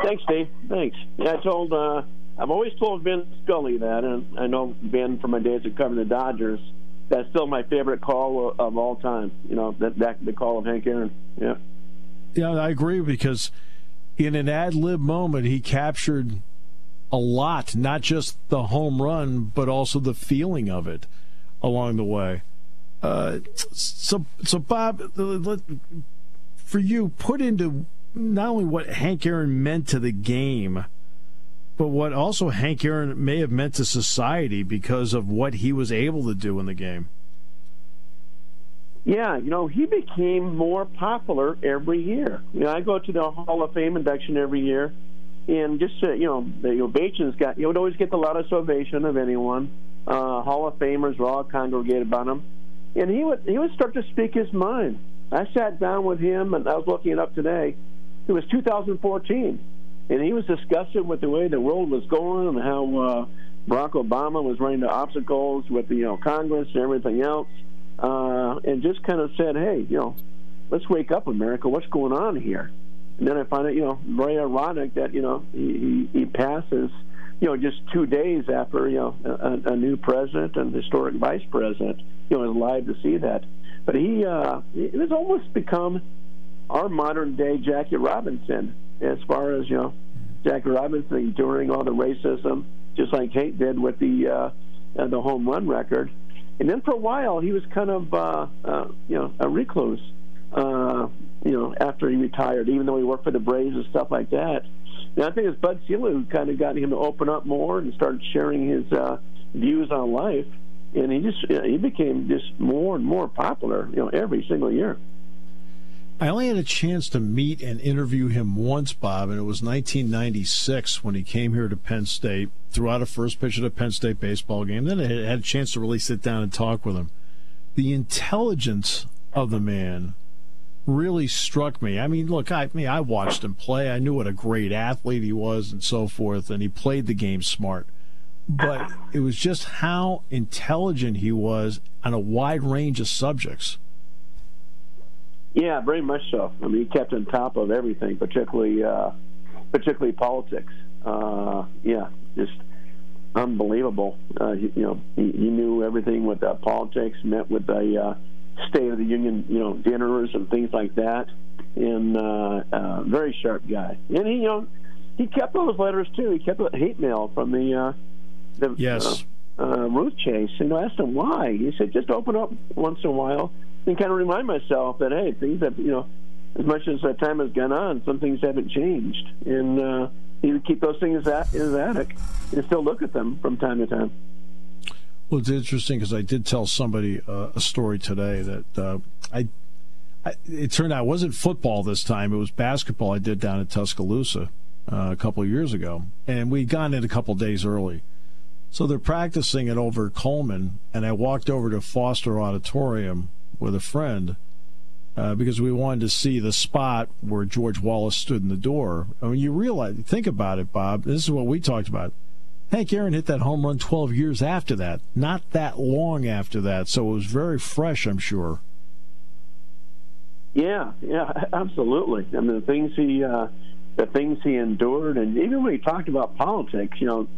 Thanks, Dave. Thanks. Yeah, I've always told Vin Scully that, and I know Vin from my days of covering the Dodgers. That's still my favorite call of all time. The call of Hank Aaron. Yeah. Yeah, I agree, because in an ad-lib moment, he captured a lot, not just the home run, but also the feeling of it along the way. So Bob, for you, put into not only what Hank Aaron meant to the game, but what also Hank Aaron may have meant to society because of what he was able to do in the game. Yeah, he became more popular every year. I go to the Hall of Fame induction every year, and just, the ovations you would always get the loudest ovation of anyone. Hall of Famers were all congregated about him. And he would start to speak his mind. I sat down with him, and I was looking it up today. It was 2014, and he was discussing with the way the world was going and how Barack Obama was running the obstacles with Congress and everything else, and just kind of said, "Hey, let's wake up, America. What's going on here?" And then I find it, very ironic that he passes, just 2 days after a new president and historic vice president, is alive to see that. But he has almost become our modern day Jackie Robinson, as far as Jackie Robinson enduring all the racism, just like Hank did with the home run record. And then for a while he was kind of a recluse. After he retired, even though he worked for the Braves and stuff like that. And I think it's Bud Selig who kind of got him to open up more and started sharing his views on life. And he became just more and more popular, every single year. I only had a chance to meet and interview him once, Bob, and it was 1996 when he came here to Penn State, threw out a first pitch at a Penn State baseball game. Then I had a chance to really sit down and talk with him. The intelligence of the man really struck me. I mean, look, I watched him play. I knew what a great athlete he was and so forth, and he played the game smart. But it was just how intelligent he was on a wide range of subjects. Yeah, very much so. I mean, he kept on top of everything, particularly politics. Just unbelievable. He knew everything what politics meant with the State of the Union, dinners and things like that. And very sharp guy. And he kept those letters too. He kept a hate mail from the yes. Ruth Chase. And I asked him why. He said, just open up once in a while and kind of remind myself that, hey, things have, as much as time has gone on, some things haven't changed. And he would keep those things in his attic and still look at them from time to time. Well, it's interesting because I did tell somebody a story today that it turned out it wasn't football this time. It was basketball I did down in Tuscaloosa a couple of years ago. And we'd gone in a couple of days early. So they're practicing it over at Coleman, and I walked over to Foster Auditorium with a friend because we wanted to see the spot where George Wallace stood in the door. I mean, you realize, think about it, Bob. This is what we talked about. Hank Aaron hit that home run 12 years after that, not that long after that, so it was very fresh, I'm sure. Yeah, absolutely. I mean, the things he endured, and even when he talked about politics,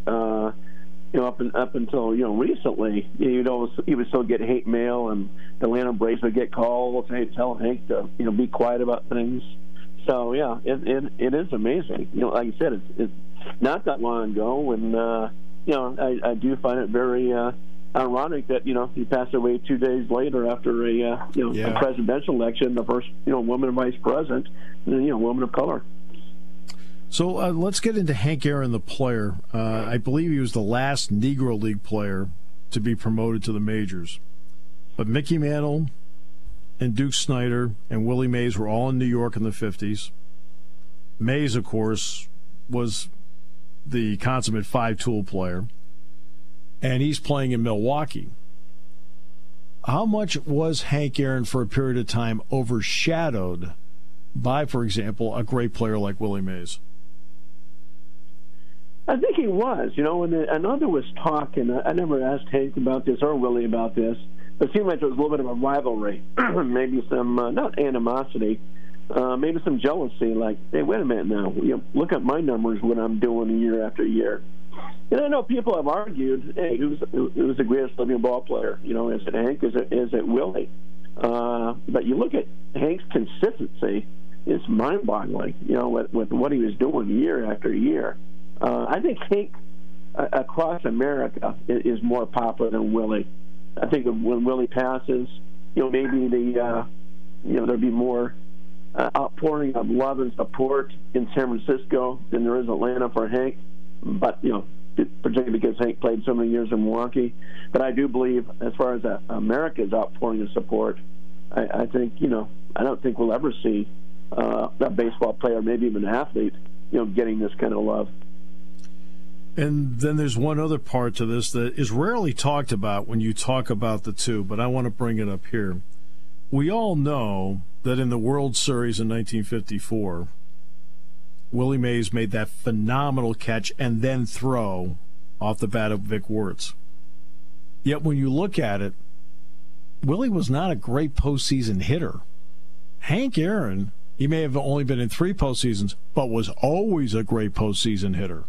up until recently, he would still get hate mail, and the Atlanta Braves would get calls, hey, tell Hank to be quiet about things. So yeah, it is amazing. Like you said, it's not that long ago, and I do find it very ironic that he passed away 2 days later after a presidential election, the first woman vice president, and woman of color. So let's get into Hank Aaron, the player. I believe he was the last Negro League player to be promoted to the majors, but Mickey Mantle and Duke Snider and Willie Mays were all in New York in the 50s. Mays, of course, was the consummate five-tool player, and he's playing in Milwaukee. How much was Hank Aaron for a period of time overshadowed by, for example, a great player like Willie Mays? I think he was. I know there was talk, and I never asked Hank about this or Willie about this, but it seemed like there was a little bit of a rivalry, maybe some, not animosity, maybe some jealousy, like, hey, wait a minute now, look at my numbers, what I'm doing year after year. And I know people have argued, hey, who's the greatest living ball player? Is it Hank? Is it Willie? But you look at Hank's consistency, it's mind-boggling, with what he was doing year after year. I think Hank across America is more popular than Willie. I think when Willie passes, maybe there'd be more outpouring of love and support in San Francisco than there is Atlanta for Hank. But, particularly because Hank played so many years in Milwaukee. But I do believe, as far as America's outpouring of support, I think, I don't think we'll ever see a baseball player, maybe even an athlete, getting this kind of love. And then there's one other part to this that is rarely talked about when you talk about the two, but I want to bring it up here. We all know that in the World Series in 1954, Willie Mays made that phenomenal catch and then throw off the bat of Vic Wertz. Yet when you look at it, Willie was not a great postseason hitter. Hank Aaron, he may have only been in 3 postseasons, but was always a great postseason hitter.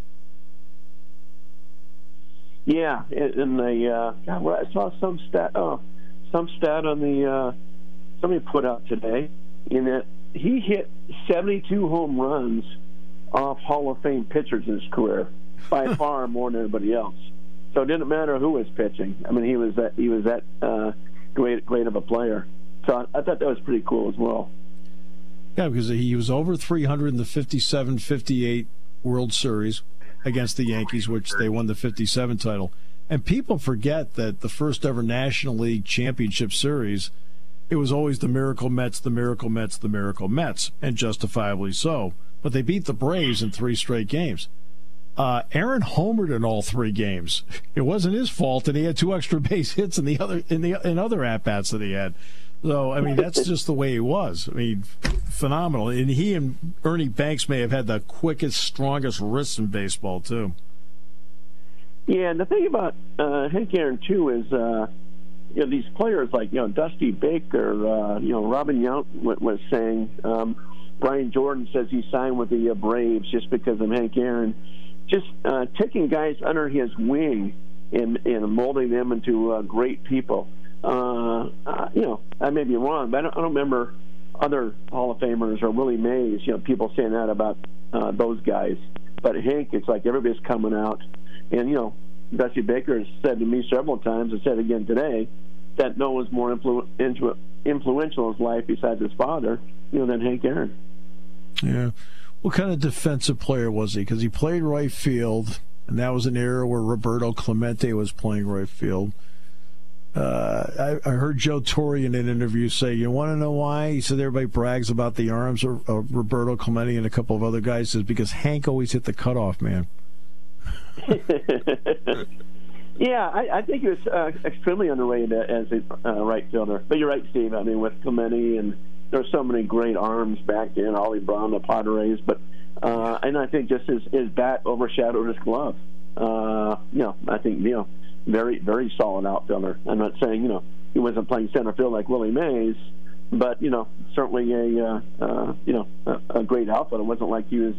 Yeah, and I saw some stat on the somebody put out today in that he hit 72 home runs off Hall of Fame pitchers in his career, by far more than anybody else. So it didn't matter who was pitching. I mean, he was that great of a player. So I thought that was pretty cool as well. Yeah, because he was over 300 in the 57-58 World Series against the Yankees, which they won the 57 title. And people forget that the first ever National League Championship Series, it was always the Miracle Mets, the Miracle Mets, the Miracle Mets, and justifiably so. But they beat the Braves in 3 straight games. Aaron homered in all 3 games. It wasn't his fault, and he had 2 extra base hits in other at-bats that he had. So, I mean, that's just the way he was. I mean, phenomenal. And he and Ernie Banks may have had the quickest, strongest wrists in baseball, too. Yeah, and the thing about Hank Aaron, too, is these players like, Dusty Baker, Robin Yount was saying, Brian Jordan says he signed with the Braves just because of Hank Aaron. Just taking guys under his wing and molding them into great people. I may be wrong, but I don't remember other Hall of Famers or Willie Mays, people saying that about those guys. But Hank, it's like everybody's coming out. And, Dusty Baker has said to me several times, and said again today, that no one's more influential in his life besides his father, than Hank Aaron. Yeah. What kind of defensive player was he? Because he played right field, and that was an era where Roberto Clemente was playing right field. I heard Joe Torre in an interview say, you want to know why? He said everybody brags about the arms of Roberto Clemente and a couple of other guys. He says because Hank always hit the cutoff man. Yeah, I think he was extremely underrated as a right fielder. But you're right, Steve. I mean, with Clemente, and there were so many great arms back then, Ollie Brown, the Padres. But and I think just his bat overshadowed his glove. I think, very, very solid outfielder. I'm not saying, he wasn't playing center field like Willie Mays, but, certainly a great outfielder. It wasn't like he was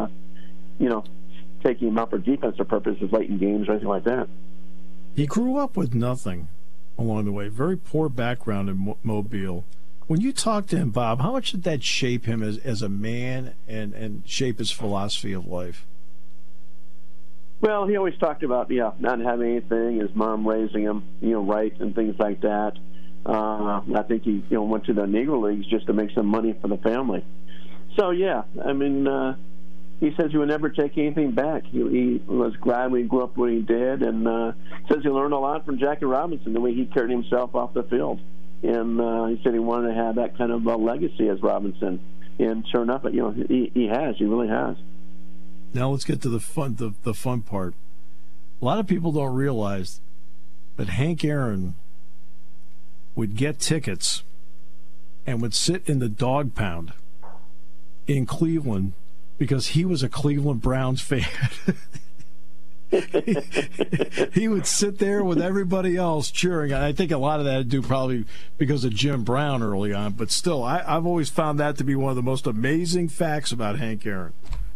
taking him out for defensive purposes late in games or anything like that. He grew up with nothing along the way. Very poor background in Mobile. When you talk to him, Bob, how much did that shape him as a man and shape his philosophy of life? Well, he always talked about, not having anything, his mom raising him, right, and things like that. I think he, went to the Negro Leagues just to make some money for the family. So, yeah, I mean, he says he would never take anything back. He was glad when he grew up when he did, and says he learned a lot from Jackie Robinson, the way he carried himself off the field. And he said he wanted to have that kind of a legacy as Robinson. And sure enough, he has. He really has. Now let's get to the fun part. A lot of people don't realize that Hank Aaron would get tickets and would sit in the dog pound in Cleveland because he was a Cleveland Browns fan. he would sit there with everybody else cheering. And I think a lot of that had to do probably because of Jim Brown early on. But still, I've always found that to be one of the most amazing facts about Hank Aaron.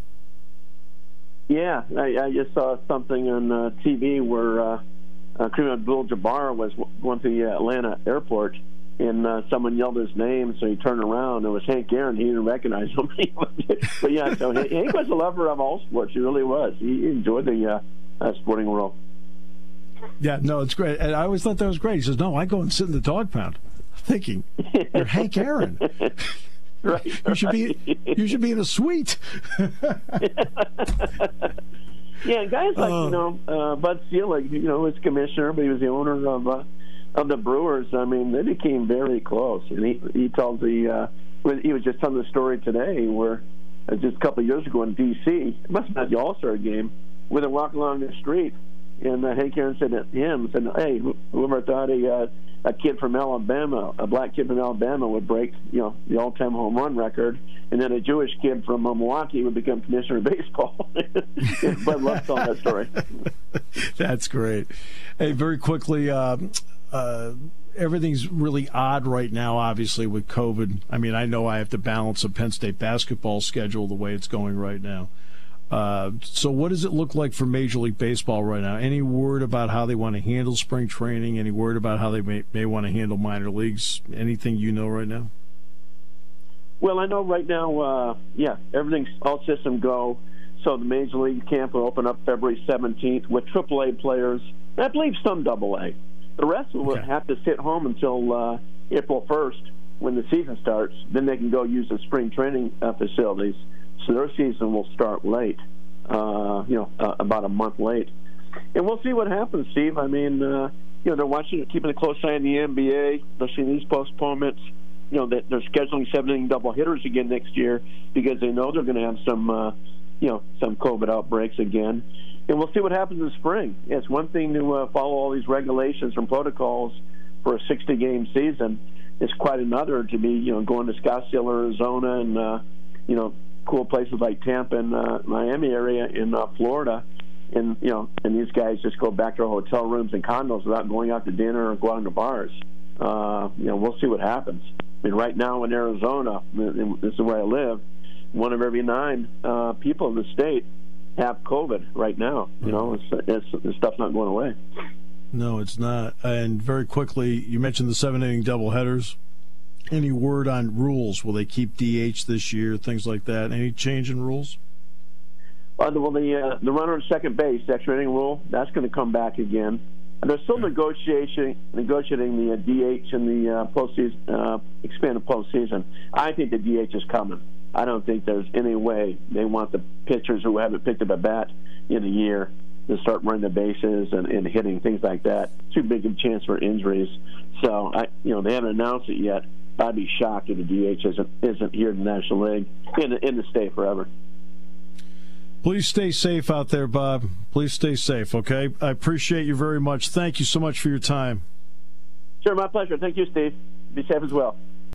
Yeah, I just saw something on TV where Kareem Abdul-Jabbar was going to the Atlanta airport, and someone yelled his name, so he turned around. It was Hank Aaron. He didn't recognize him. But yeah, so Hank was a lover of all sports. He really was. He enjoyed the sporting world. Yeah, no, it's great. And I always thought that was great. He says, no, I go and sit in the dog pound. Thinking, you're Hank Aaron. Right, you should be in a suite. Yeah, guys like Bud Selig, was commissioner, but he was the owner of the Brewers. I mean, they became very close. And he told he was just telling the story today where just a couple of years ago in D.C., it must have been at the All-Star game, where they're walking along the street, and Hank Aaron said to him, "Hey, whoever thought a kid from Alabama, a black kid from Alabama, would break the all-time home run record, and then a Jewish kid from Milwaukee would become commissioner of baseball." Bud loves telling that story. That's great. Hey, very quickly, everything's really odd right now, obviously, with COVID. I mean, I know I have to balance a Penn State basketball schedule the way it's going right now. So what does it look like for Major League Baseball right now? Any word about how they want to handle spring training? Any word about how they may want to handle minor leagues? Anything you know right now? Well, I know right now, everything's all system go. So the Major League camp will open up February 17th with AAA players. I believe some AA. The rest will have to sit home until April 1st when the season starts. Then they can go use the spring training facilities. So their season will start late, about a month late. And we'll see what happens, Steve. I mean, they're keeping a close eye on the NBA. They're seeing these postponements. That they're scheduling 7-inning doubleheaders again next year because they know they're going to have some COVID outbreaks again. And we'll see what happens in spring. Yeah, it's one thing to follow all these regulations and protocols for a 60-game season. It's quite another to be, going to Scottsdale, Arizona, and cool places like Tampa and Miami area in Florida, and these guys just go back to their hotel rooms and condos without going out to dinner or going to bars. We'll see what happens. I mean, right now in Arizona, this is where I live, 1 of every 9 people in the state have COVID right now. This stuff's not going away. No, it's not. And very quickly, you mentioned the 7-inning doubleheaders. Any word on rules? Will they keep DH this year? Things like that. Any change in rules? The runner on second base, extra inning rule, that's going to come back again. And they're still negotiating the DH in the postseason, expanded postseason. I think the DH is coming. I don't think there's any way they want the pitchers who haven't picked up a bat in a year to start running the bases and hitting, things like that. Too big a chance for injuries. So they haven't announced it yet. I'd be shocked if the DH isn't here in the National League in the state forever. Please stay safe out there, Bob. Please stay safe, okay? I appreciate you very much. Thank you so much for your time. Sure, my pleasure. Thank you, Steve. Be safe as well.